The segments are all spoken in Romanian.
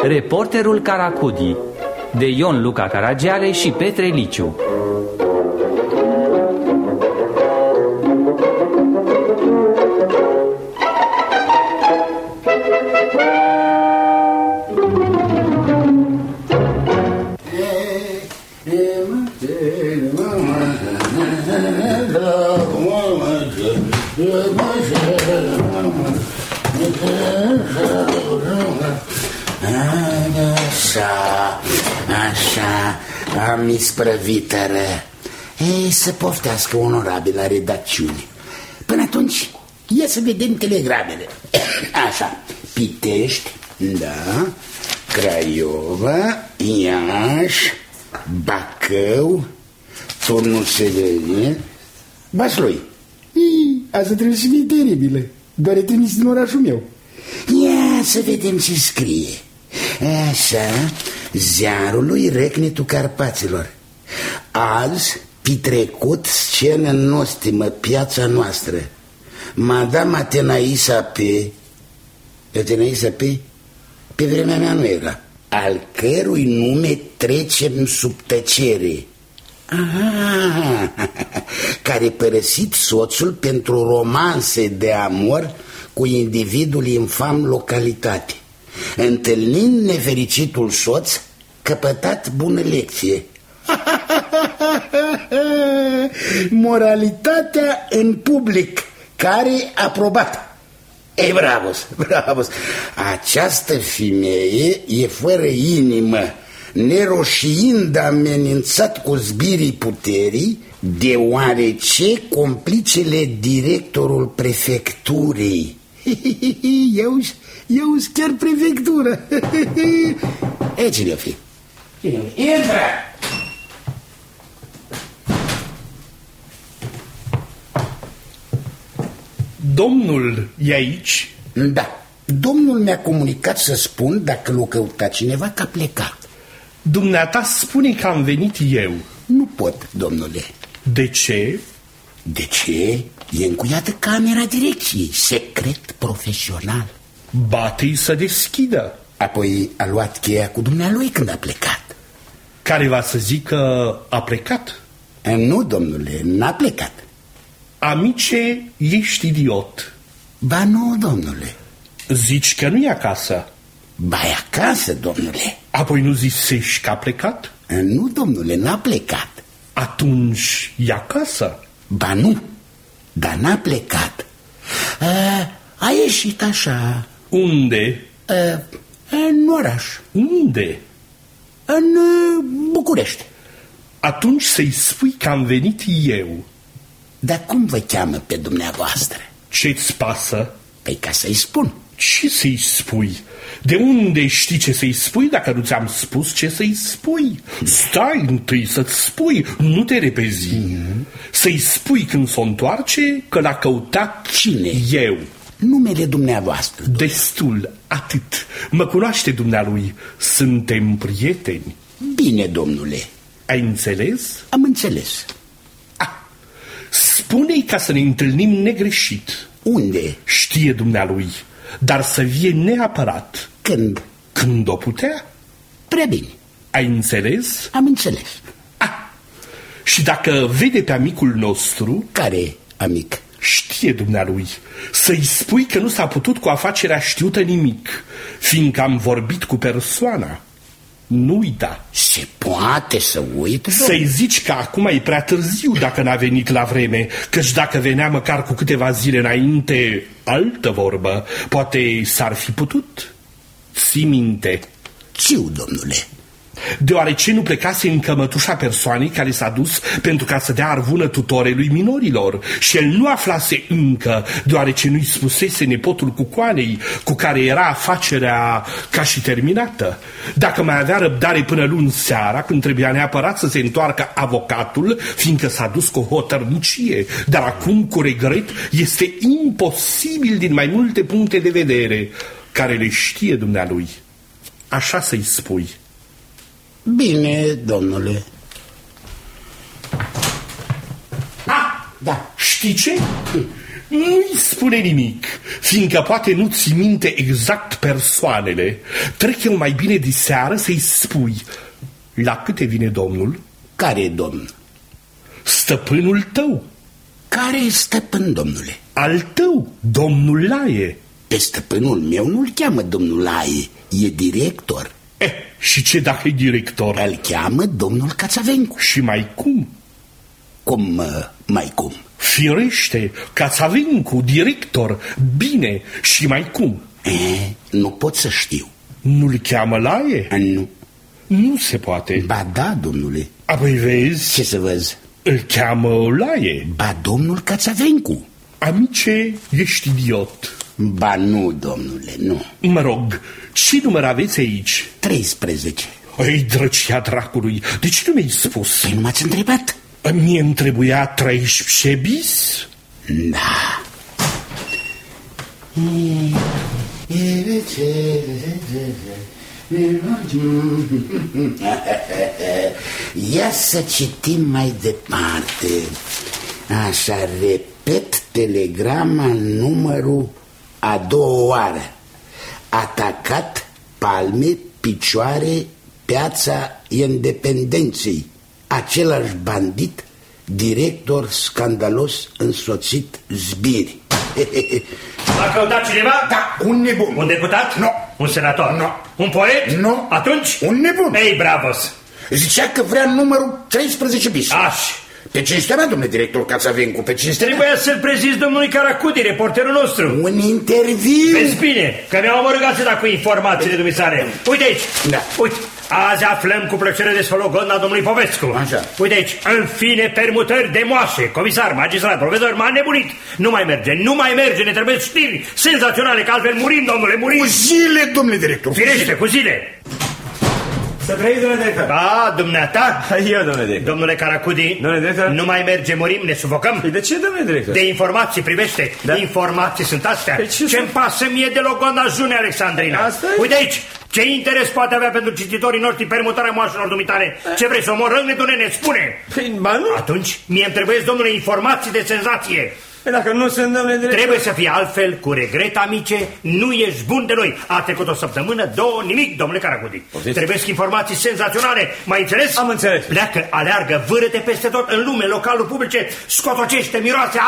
Reporterul Caracudi, de Ion Luca Caragiale și Petre Liciu. Așa, am isprăvită. Ei, să poftească onorabila redacțiune. Până atunci, ia să vedem telegramele. Așa, Pitești, da, Craiova, Iași, Bacău, Turnul Severin, Vaslui. Asta trebuie să fie teribile, doar e trimis din orașul meu. Ia să vedem ce scrie. Așa, ziarului Recnetul Carpaților. Azi, petrecut scenă nostimă, piața noastră. Madame Atenaisa P. Atenaisa P? Pe vremea mea nu era. Al cărui nume trecem sub tăcere. Aha, care părăsit soțul pentru romanse de amor cu individul infam localitate. Întâlnind nefericitul soț, căpătat bună lecție. Moralitatea în public, care aprobat. Ei, bravos, bravos. Această femeie e fără inimă, neroșiind amenințat cu zbirii puterii, deoarece complicele directorul prefecturii. Eu-s chiar prefectură. E, cine-o fi? Intră! Domnul e aici? Da, domnul mi-a comunicat să spun dacă l-o căuta cineva că a plecat. Dumneata spune că am venit eu. Nu pot, domnule. De ce? De ce? E încuiată camera direcției, secret profesional. Bate-i să deschidă. Apoi a luat cheia cu dumnealui când a plecat. Care va să zic că a plecat? Nu, domnule, n-a plecat. Amice, ești idiot. Ba nu, domnule. Zici că nu e acasă. Ba e acasă, domnule. Apoi nu zisești că a plecat? Nu, domnule, n-a plecat. Atunci e acasă? Ba nu, dar n-a plecat. A ieșit așa. Unde? În oraș. Unde? În București. Atunci să-i spui că am venit eu. Dar cum vă cheamă pe dumneavoastră? Ce-ți pasă? Păi ca să-i spun. Ce să-i spui? De unde știi ce să-i spui dacă nu ți-am spus ce să-i spui? Stai întâi să-ți spui, nu te repezi. Să-i spui când s-o întoarce că l-a căutat. Cine? Eu. Numele dumneavoastră. Destul, atât. Mă cunoaște dumnealui. Suntem prieteni. Bine, domnule. Ai înțeles? Am înțeles. Spune-i ca să ne întâlnim negreșit. Unde? Știe dumnealui, dar să vie neapărat. Când? Când o putea. Prea bine. Ai înțeles? Am înțeles. Și dacă vede pe amicul nostru... Care amic? Știe dumnealui. Să-i spui că nu s-a putut cu afacerea știută nimic, fiindcă am vorbit cu persoana. Nu uita. Se poate să uit? Să-i zici că acum e prea târziu dacă n-a venit la vreme, căci dacă venea măcar cu câteva zile înainte, altă vorbă, poate s-ar fi putut. Ții minte. Țiu, domnule. Deoarece nu plecase în cămătușa persoanei care s-a dus pentru ca să dea arvună tutorelui minorilor și el nu aflase încă, deoarece nu-i spusese nepotul cucoanei cu care era afacerea ca și terminată. Dacă mai avea răbdare până luni seara, când trebuia neapărat să se întoarcă avocatul, fiindcă s-a dus cu hotărnicie, dar acum, cu regret, este imposibil din mai multe puncte de vedere, care le știe dumnealui. Așa să-i spui. Bine, domnule. Da. Știi ce? Nu-i spune nimic, fiindcă poate nu ți minte exact persoanele. Trec eu mai bine de seară să-i spui: la câte vine domnul? Care e domn? Stăpânul tău. Care e stăpân, domnule? Al tău, domnul Laie. Pe stăpânul meu nu-l cheamă domnul Laie, e director. Și ce dacă e director? Îl cheamă domnul Cațavencu. Și mai cum? Cum, mai cum? Firește, Cațavencu, director, bine, și mai cum? Nu pot să știu. Nu-l cheamă Laie? Nu. Nu se poate. Ba da, domnule. Apoi vezi? Ce să văz? Îl cheamă Laie. Ba domnul Cațavencu. Amice, ești idiot. Ba nu, domnule, nu. Mă rog, ce număr aveți aici? 13. Ei, drăcia dracului, de ce nu mi-ai spus? Păi nu m-ați întrebat? Mie îmi trebuia 13 bis? Da. Ia să citim mai departe. Așa, repet telegrama numărul a doua oară. Atacat, palme, picioare, Piața Independenței. Același bandit, director scandalos, însoțit zbiri. A căutat cineva? Da, un nebun. Un deputat? Nu. Un senator? Nu. Un poet? Nu. Atunci? Un nebun. Ei, bravos. Zicea că vrea numărul 13 bis. Aș. Pe cinstea mea, domnule director Cațavencu, pe cinstea mea. Trebuia să-l prezizi domnului Caracudi, reporterul nostru. Un interviu. Vezi bine, că mi-au omorâgat să dau cu informațiile dumisare. Uite aici. Da. Uite. Azi aflăm cu plăcere despre logodna domnului Povescu. Așa. Uite aici, în fine, permutări de moașe. Comisar, magistrat, profesor, m-a nebunit. Nu mai merge, ne trebuie știri senzaționale, că altfel murim, domnule, murim. Cu zile, domnule director. Firește, cu zile. Să trăiți, domnule director. Da, dumneata. Eu, domnule director. Domnule Caracudi, domnule director, nu mai merge, murim, ne sufocăm. De ce, domnule director? De informații privește. Da? Informații sunt astea. Ce-mi pasă mie de logodna June Alexandrina? Asta-i? Uite aici. Ce interes poate avea pentru cititorii noștri permutarea moașelor dumitare? Ce vrei să omorâm, ne spune? Păi, ba nu. Atunci, mie îmi trebuie, domnule, informații de senzație. Păi dacă nu sunt, domnule director... Trebuie să fie altfel, cu regret, amice, nu ești bun de noi. A trecut o săptămână, două, nimic, domnule Caracudi. Trebuie informații senzaționale, mai înțeles? Am înțeles. Pleacă, aleargă, vâră-te peste tot, în lume, localuri publice, scotocește, miroase,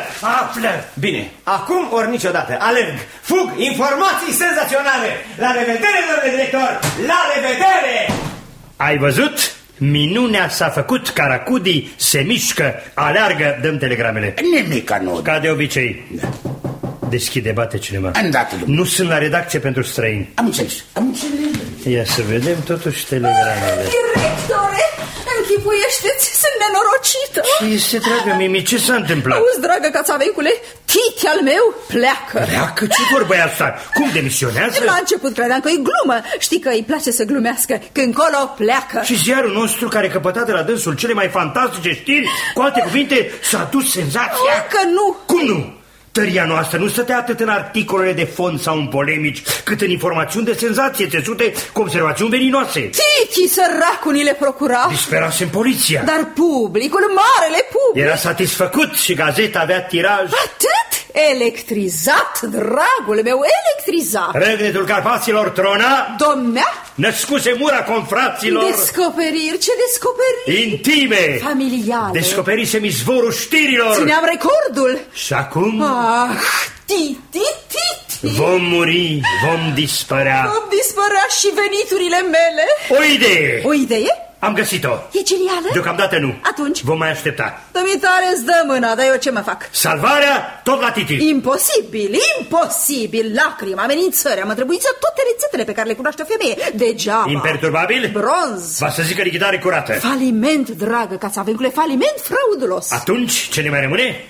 află. Bine, acum ori niciodată, alerg, fug, informații senzaționale. La revedere, domnule director, la revedere! Ai văzut? Minunea s-a făcut, Caracudi se mișcă, aleargă, dăm telegramele. Nimic anod. Ca de obicei. Da. Deschide, bate cineva. Îndată, domnule. Nu sunt la redacție pentru străini. Am înțeles. Ia să vedem totuși telegramele. Directore, închipuiește-ți, sunt nenorocită. Ce este, dragă Mimi, ce s-a întâmplat? Auzi, dragă Cațavencule, titi al meu pleacă. Pleacă? Ce vorbă e asta? Cum demisionează? La început credeam că e glumă. Știi că îi place să glumească. Când încolo pleacă. Și ziarul nostru care căpăta de la dânsul cele mai fantastice știri, cu alte cuvinte, s-a dus senzația. Că nu. Cum nu? Tăria noastră nu stătea atât în articolele de fond sau în polemici, cât în informațiuni de senzație, țesute cu observațiuni veninoase. Titi, săracul, ni le procura. Disperase în poliția. Dar publicul, marele public, era satisfăcut și gazeta avea tiraj. atât electrizat, dragul meu, electrizat. Răgnetul Carpaților trona. Domnea? Născuse mura confraților. Descoperiri, ce descoperiri? Intime. Familiale. Descoperisem izvorul știrilor. Țineam recordul. Și acum? Ah, Titi. Vom muri, vom dispărea. Vom dispărea și veniturile mele. O idee. O idee? Am găsit-o. E genială? Deocamdată nu. Atunci? Vom mai aștepta. Dămitare îți dă mâna, dar eu ce mă fac? Salvarea tot la Titi. Imposibil. Lacrimi, amenințări, am întrebuință toate rețetele pe care le cunoaște o femeie. Degeaba. Imperturbabil? Bronz. Va să zică lichidare curată. Faliment, dragă Cațavencule, faliment fraudulos. Atunci, ce ne mai rămâne?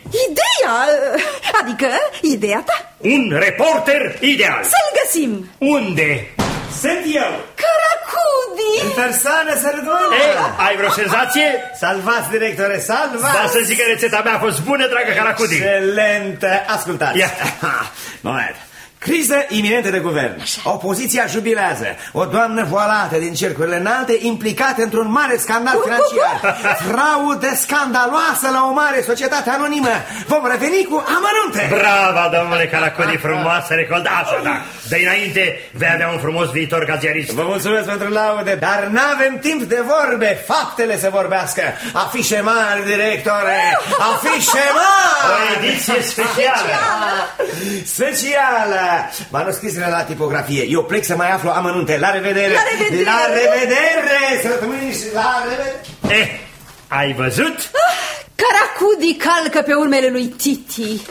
Ideea ta. Un reporter ideal. Să-l găsim. Unde? Sunt eu. Caracudi. În persoană, să rădună. Ai vreo senzație? Salvați, directore, salvați. Da, să zic că rețeta mea a fost bună, dragă Caracudi. Excelentă. Ascultați. Ia. Moment. Criză iminentă de guvern. Opoziția jubilează. O doamnă voalată din cercurile înalte implicată într-un mare scandal financiar. Fraudă scandaloasă la o mare societate anonimă. Vom reveni cu amănunte. Brava, domnule Caracudi, frumoasă recoltă. Așa, da. De înainte vei avea un frumos viitor ca ziarist. Vă mulțumesc pentru laude, dar n-avem timp de vorbe. Faptele să vorbească. Afișe mari, directore. Afișe mari. O ediție specială. Specială. Manuscrisele la tipografie. Eu plec să mai aflu amănunte. La revedere. La revedere. La revedere. Săptămâni și la revedere. Ai văzut? Caracudi calcă pe urmele lui Titi.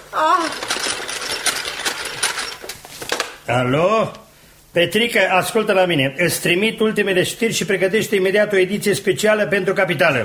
Alo? Petrică, ascultă la mine. Îți trimit ultimele știri și pregătește imediat o ediție specială pentru Capitală.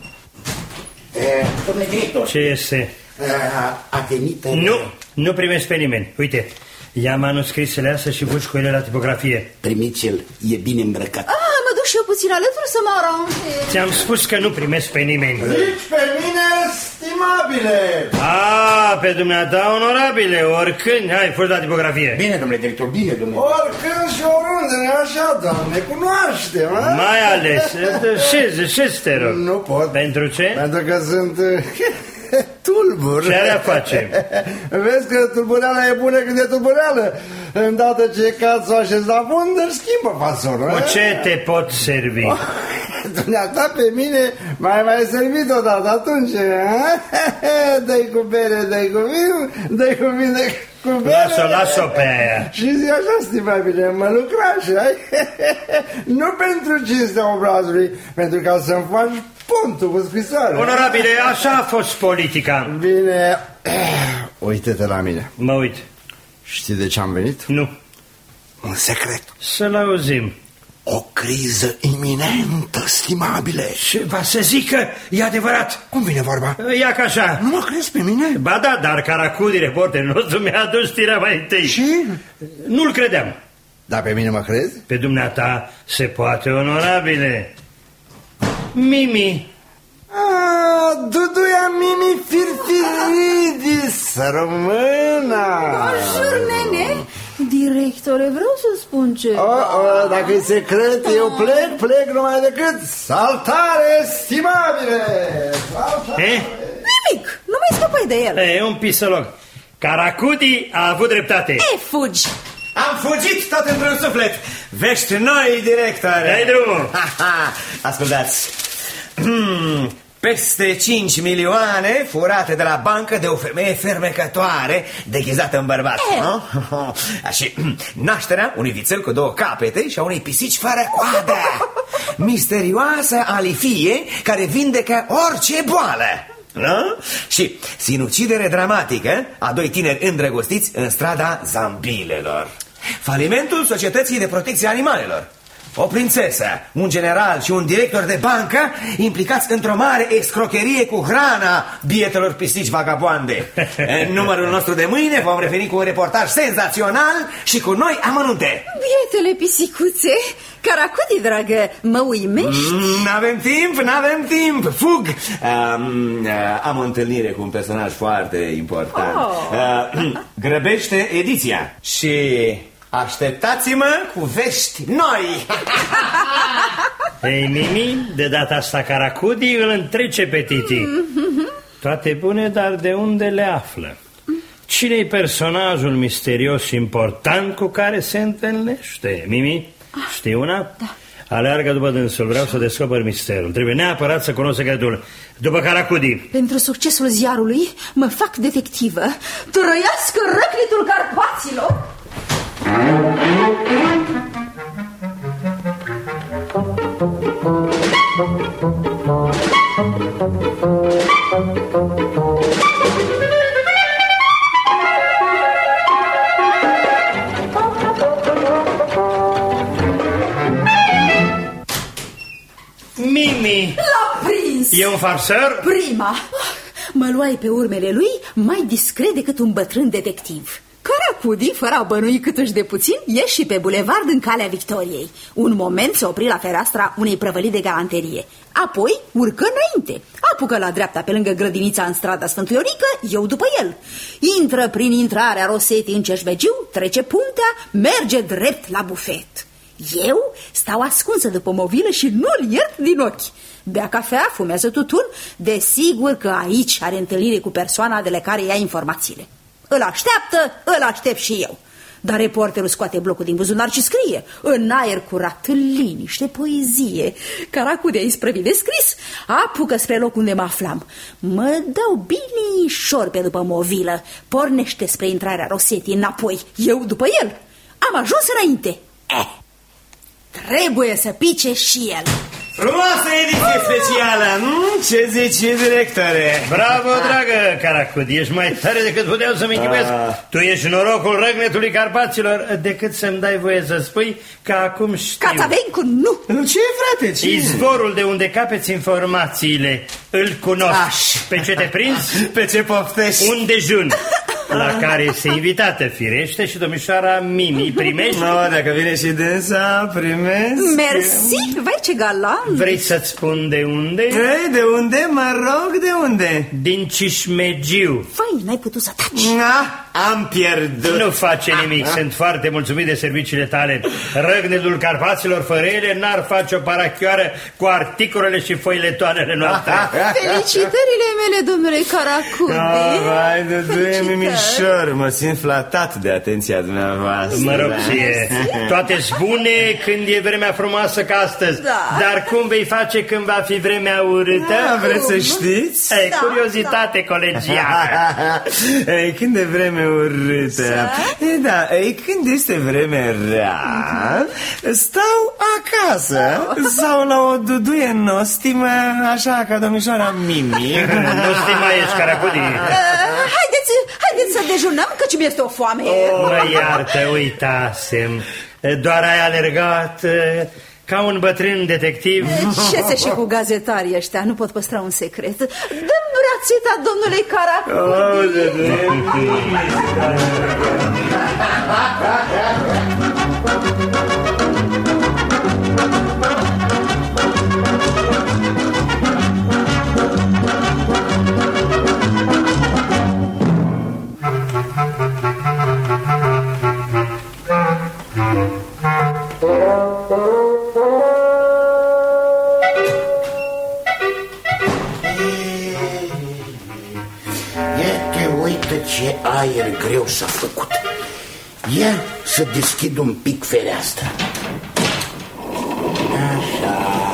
Domnule director. Ce este? A venit... Nu primesc pe nimeni. Uite, ia manuscrisele astea și fugi cu ele la tipografie. Primiți-l, e bine îmbrăcat. Mă duc și eu puțin alături să mă aranjez. Ți-am spus că nu primesc pe nimeni. Zici pe mine, stimabile! Pe dumneata, onorabile, oricând. Hai, fugi la tipografie. Bine, domnule director, bine, domnule. Oricând și oriunde, așa, doamne, cunoaștem, a? Mai ales, șezi, te rog. Nu pot. Pentru ce? Pentru că sunt... tulbur. Ce are a face? Vezi că tulbureala e bună când e tulbureală. Îndată ce cad s-o așez la fund, își schimbă fasonul. Cu ce te pot servi? Dumneata pe mine mai servit odată atunci. Dă-i cu bere, dă-i cu vin, dă-i cu vin, dă-i cu bere. Las-o pe aia. Și zi așa, stimabile, mă lucrași, ai? Nu pentru cinstea obrazului, pentru ca să-mi faci pontul cu scrisoare. Onorabile, așa a fost politica. Bine, uite-te la mine. Mă uit. Știi de ce am venit? Nu. Un secret. Să-l auzim. O criză iminentă, stimabile. Ce va să zică? E adevărat. Cum vine vorba? Ia ca așa. Nu mă crezi pe mine? Ba da, dar Caracudi, reporterul nostru, mi-a adus știrea mai întâi. Ce? Nu-l credeam. Dar pe mine mă crezi? Pe dumneata se poate, onorabile. Mimi. Duduia Mimi Firfiridis, româna. Bonjour, nene. Directore, vreau să spun ceva. Dacă e secret, eu plec numai decât. Saltare, stimabile! Saltare. Nimic, nu mai scăpai de el. E un pisălog. Caracudi a avut dreptate. Fugi. Am fugit tot într-un suflet. Vești noi, director. Dai drumul. Ascultați. Peste 5 milioane furate de la bancă de o femeie fermecătoare deghizată în bărbat. Și nașterea unui vițel cu 2 capete și a unei pisici fără coadă. Misterioasă alifie care vindecă orice boală. Nu? Și sinucidere dramatică a 2 tineri îndrăgostiți în strada Zambilelor. Falimentul Societății de Protecție a Animalelor. O prințesă, un general și un director de bancă implicați într-o mare escrocherie cu hrana bietelor pisici vagaboande. În numărul nostru de mâine vom reveni cu un reportaj senzațional și cu noi amănunte. Bietele pisicuțe, Caracudi, dragă, mă uimești? N-avem timp, fug. Am o întâlnire cu un personaj foarte important. Grăbește ediția și... așteptați-mă cu vești noi. Ei, Mimi, de data asta Caracudi îl întrece pe Titi. Toate bune, dar de unde le află? Cine-i personajul misterios și important cu care se întâlnește? Mimi, știi una? Da. Aleargă după dânsul, vreau să descoper misterul. Trebuie neapărat să cunosc secretul. După Caracudi. Pentru succesul ziarului mă fac detectivă. Trăiască răclitul Carpaților. Mimi! L-a prins! E un farsăr? Prima! Mă luai pe urmele lui mai discret decât un bătrân detectiv. Caracudi, fără a bănui câtuși de puțin, ieși pe bulevard în Calea Victoriei. Un moment se opri la fereastra unei prăvălii de galanterie. Apoi urcă înainte, apucă la dreapta pe lângă grădinița în strada Sfântul Iorică, eu după el. Intră prin intrarea Rosetii în Ceșmegiu, trece puntea, merge drept la bufet. Eu stau ascunsă după mobilă și nu-l iert din ochi. Bea cafea, fumează tutun, desigur că aici are întâlnire cu persoana de la care ia informațiile. Îl așteaptă, îl aștept și eu. Dar reporterul scoate blocul din buzunar și scrie, în aer curat, în liniște, poezie. Caracudi a isprăvit de scris, apucă spre locul unde mă aflam. Mă dau binișor pe după movilă, pornește spre intrarea Rosetii înapoi, eu după el. Am ajuns înainte. Trebuie să pice și el. Frumoasă ediție specială, ce zici, directore? Bravo, dragă Caracudi, ești mai tare decât puteau să-mi închipuiesc. Tu ești norocul răgnetului Carpaților, decât să-mi dai voie să spui că acum știu. Catavencu, nu! Ce, frate, ce? Izvorul de unde capeți informațiile, îl cunosc. Pe ce te prinzi? Pe ce poftești? Un dejun la care este invitată, firește, și domnișoara Mimi. Primești? Dacă vine și dânsa, primesc. Mersi, vai ce galant. Vrei să-ți spun de unde? De unde? Mă rog, de unde? Din Cismegiu. Vai, n-ai putut să taci. Am pierdut. Nu face nimic, sunt foarte mulțumit de serviciile tale. Răgnetul Carpaților fără ele n-ar face o parachioară cu articolele și foiletoanele noastre. Felicitările mele, domnule Caracudi. Vai, de mimișor, mă simt flatat de atenția dumneavoastră. Mă rog, toate-s bune când e vremea frumoasă ca astăzi. Dar cum vei face când va fi vremea urâtă? Vreți să știți? Curiozitate colegială. Când e vreme urâtă, când este vreme rea, stau acasă sau la o duduie nostimă, așa ca domnișoara Mimi. Nostima ești, Caracudi. Haideți să dejunăm, căci mi-este o foame. Mă iartă, uitasem. Doar ai alergat ca un bătrân detectiv. Ce se și cu gazetarii ăștia, nu pot păstra un secret. Dă-mi brațeta, domnule Caracudi. Ce aer greu s-a făcut. Ia să deschid un pic fereastra. Așa.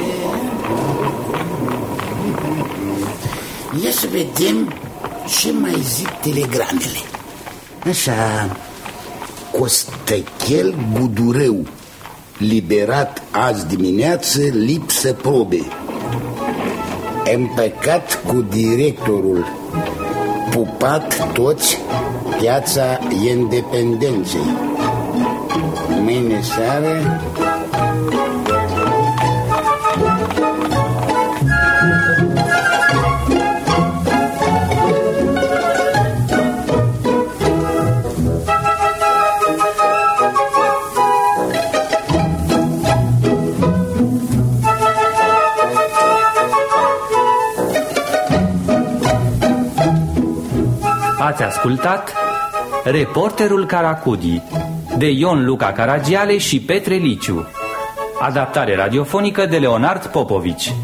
Ia să vedem ce mai zic telegramele. Așa. Costăchel Gudureu, liberat azi dimineață, lipsă probe. Împăcat cu directorul. Pupat toți, Piața Independenței. Mâine seară. Ați ascultat Reporterul Caracudi de Ion Luca Caragiale și Petre Liciu. Adaptare radiofonică de Leonard Popovici.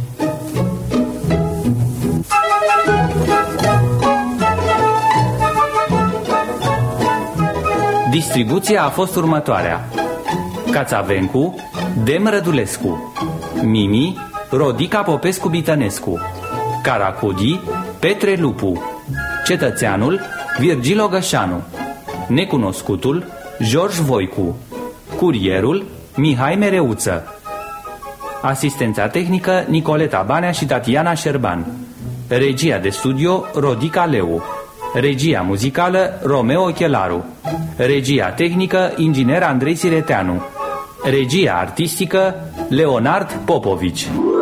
Distribuția a fost următoarea: Cațavencu, Dem Rădulescu, Mimi, Rodica Popescu Bitănescu, Caracudi, Petre Lupu, Cetățeanul, Virgil Ogășanu, Necunoscutul, George Voicu, Curierul, Mihai Mereuță. Asistența tehnică, Nicoleta Banea și Tatiana Șerban. Regia de studio, Rodica Leu. Regia muzicală, Romeo Chelaru. Regia tehnică, inginer Andrei Sireteanu. Regia artistică, Leonard Popovici.